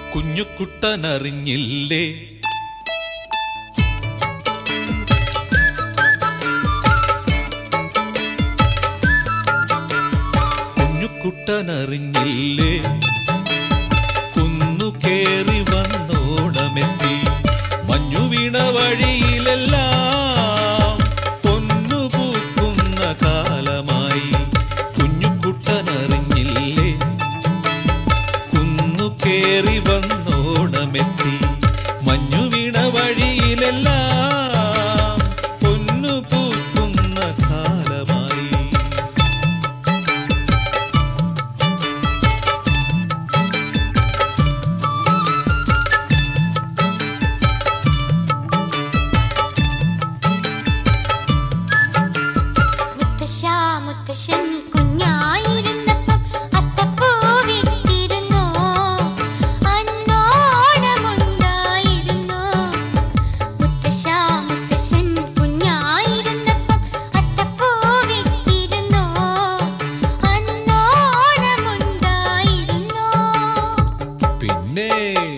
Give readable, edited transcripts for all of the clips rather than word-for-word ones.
കുഞ്ഞുകുട്ടനറിഞ്ഞില്ലേ? കുഞ്ഞുകുട്ടനറിഞ്ഞില്ലേ? കുന്നു കേറി വന്നോണമെത്തി മഞ്ഞു വീണ വഴിയിലെല്ലാം പൊന്നു പൂക്കുന്ന കാലമായി. കുഞ്ഞുകുട്ടനറിഞ്ഞില്ലേ? കുന്നു കേറി വന്നോണമെത്തി മഞ്ഞു വീണ വഴിയിലെല്ലാം പൊന്നു പൂക്കുന്ന കാലമായി. മുത്തശ്ശൻ കുഞ്ഞായിരുന്നപ്പം അത്തപ്പൂവിട്ടിരുന്നു, അന്നോണമുണ്ടായിരുന്നു. മുത്തശ്ശൻ കുഞ്ഞായിരുന്നപ്പം അത്തപ്പൂവിട്ടിരുന്നു, അന്നോണമുണ്ടായിരുന്നു. പിന്നെ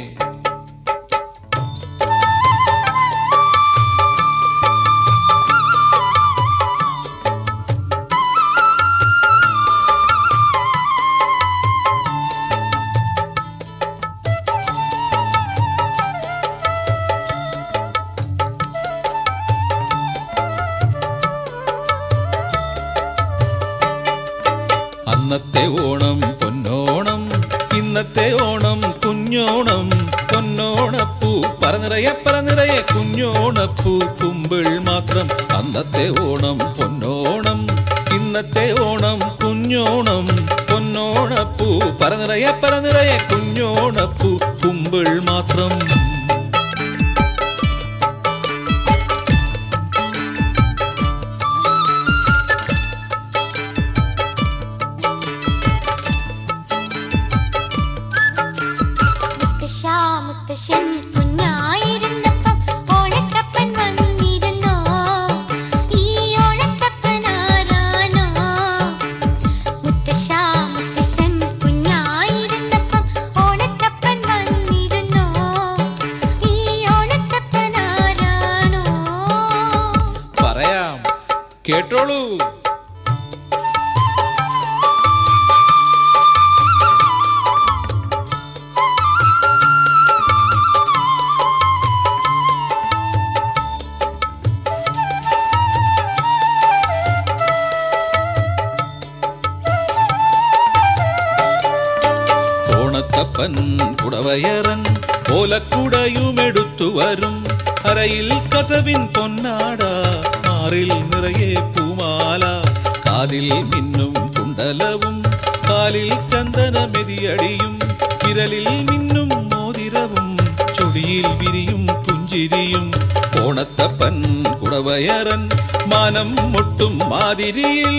അന്നത്തെ ഓണം പൊന്നോണം, ഇന്നത്തെ ഓണം കുഞ്ഞോണം. പൊന്നോണപ്പൂ പറനിറയെ കുഞ്ഞോണപ്പൂ കുമ്പിൾ മാത്രം. അന്നത്തെ ഓണം പൊന്നോണം, ഇന്നത്തെ ഓണം കുഞ്ഞോണം. പൊന്നോണപ്പൂ പറനിറയെ കുഞ്ഞോണപ്പൂ കുമ്പിൾ മാത്രം. മുത്തശ്ശൻ കുഞ്ഞായിരുന്നപ്പം ഓണത്തപ്പൻ വന്നിരുന്നു, ഈ ഓണത്തപ്പൻ ആരാണോ? മുത്തശ്ശൻ കുഞ്ഞായിരുന്നപ്പം ഓണത്തപ്പൻ വന്നിരുന്നു, ഈ ഓണത്തപ്പൻ ആരാണോ? പറയാം, കേട്ടോളൂ. ഓണത്തപ്പൻ കുടവയറൻ ഓലക്കുടയുമെടുത്തു വരും. അരയിൽ കസവിൻ പൊന്നാട, മാറിൽ നിറയെ പൂമാല, കാതിൽ മിന്നും കുണ്ടലവും, കാലിൽ ചന്ദനമെതിയടിയും, വിരലിൽ മിന്നും മോതിരവും, ചൊടിയിൽ വിരിയും പുഞ്ചിരിയും. ഓണത്തപ്പൻ കുടവയറൻ മാനം മുട്ടും മാതിരിയിൽ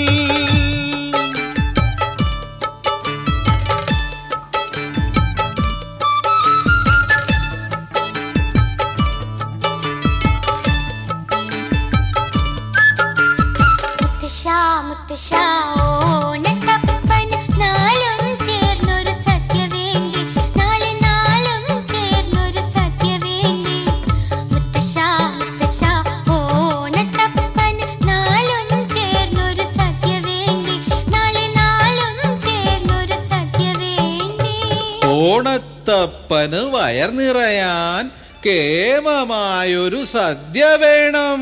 മുത്തശ്ശ ഓണത്തപ്പന് നാലും ചേർന്നൊരു സദ്യ വേണ്ടി, നാലും ചേർന്നൊരു സദ്യ വേണ്ടി. മുത്തശ്ശ ഓണത്തപ്പന് നാലും ചേർന്നൊരു സദ്യ വേണ്ടി, നാലും ചേർന്നൊരു സദ്യ വേണ്ടി. ഓണത്തപ്പന് വയർ നിറയാൻ കേമമായൊരു സദ്യ വേണം.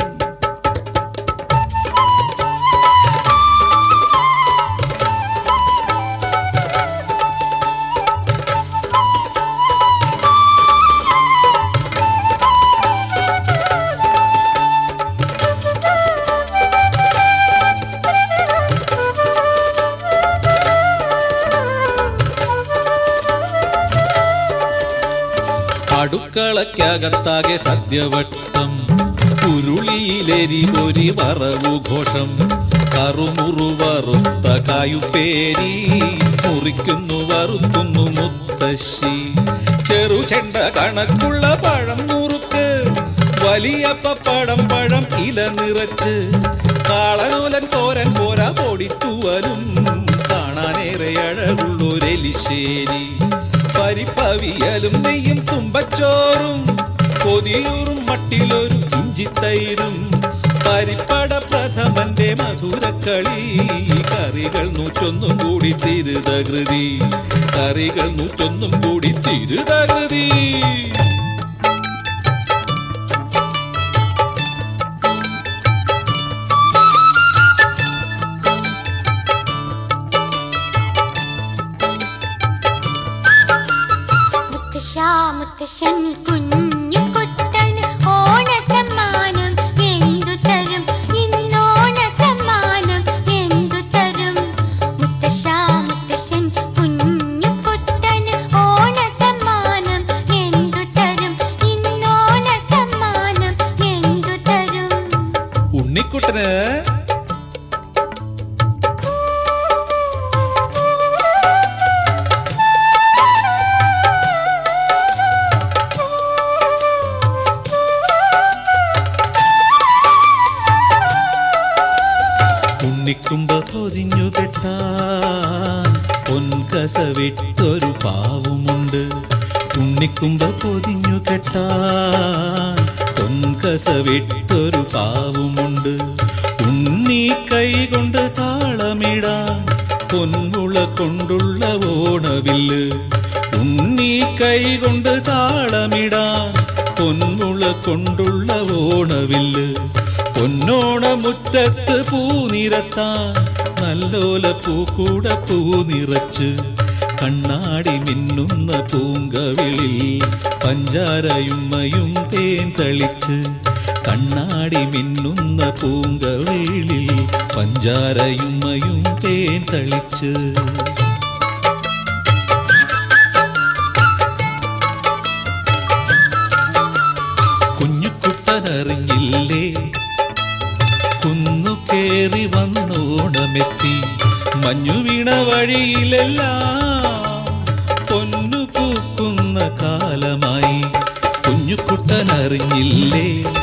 അടുക്കളയ്ക്കകത്താകെ സദ്യവട്ടം, ഉരുളിയിലെരിപൊരി വറവുഘോഷം. കറുമുറുവറുത്ത കായുപ്പേരി മുറിക്കുന്നു വറുക്കുന്നു മുത്തശ്ശി. ചെറുചെണ്ട കണക്കുള്ള പഴം നുറുക്ക്, വലിയ പപ്പടം പഴം ഇല നിറച്ച്. കാളനൂലൻ തോരൻ പോരാ പൊടിത്തുവലും, കാണാനേറെ അഴകുള്ളൊരെലിശ്ശേരി. പരിപ്പവിയലും നെയ്യും തുമ്പച്ചോറും കൊതിയൂറും മട്ടിലൊരു ഇഞ്ചിത്തൈരും പരിപ്പട പ്രഥമന്റെ മധുരക്കളി കറികൾ 101 കൂടി തിരുതകൃതി കറികൾ 101 കൂടി തിരുതകൃതി മുത്തശ്ശൻ കുഞ്ഞു കുട്ടന് ഓണസമ്മാനം എന്തു തരും ഇന്നോണ സമ്മാനം എന്തു തരും മുത്തശ്ശൻ കുഞ്ഞു കുട്ടന് ഓണസമ്മാനം എന്തു തരും ഇന്നോണ സമ്മാനം എന്തു തരും ഉണ്ണിക്കുട്ടന് ഉണ്ണിക്കുമ്പ പൊതിഞ്ഞു കെട്ടാൻ പൊൻകസവിട്ടൊരു പാവുമുണ്ട് ഉണ്ണിക്കുമ്പ പൊതിഞ്ഞു കെട്ടാൻ പൊൻകസവിട്ടൊരു പാവുമുണ്ട് ഉണ്ണി കൈ കൊണ്ട് താളമിടാൻ പൊൻമുള കൊണ്ടുള്ള ഓണവില്ല് ഉണ്ണി കൈ കൊണ്ട് താളമിടാൻ പൊൻമുള കൊണ്ടുള്ള ഓണവില്ല് പൊന്നോണ മുറ്റത്ത് പൂനിരത്താൻ നല്ലോല പൂക്കൂട പൂനിറച്ച് കണ്ണാടി മിന്നുന്ന പൂങ്കവിളിൽ പഞ്ചാരയുമ്മയും തേൻ തളിച്ച് കണ്ണാടി മിന്നുന്ന പൂങ്കവിളിൽ പഞ്ചാരയുമ്മയും തേൻ തളിച്ച് കുഞ്ഞുകുട്ടനറിഞ്ഞില്ലേ കുന്നു കേറി വന്നോണമെത്തി മഞ്ഞു വീണ വഴിയിലെല്ലാം പൊന്നു പൂക്കുന്ന കാലമായി കുഞ്ഞുകുട്ടനറിഞ്ഞില്ലേ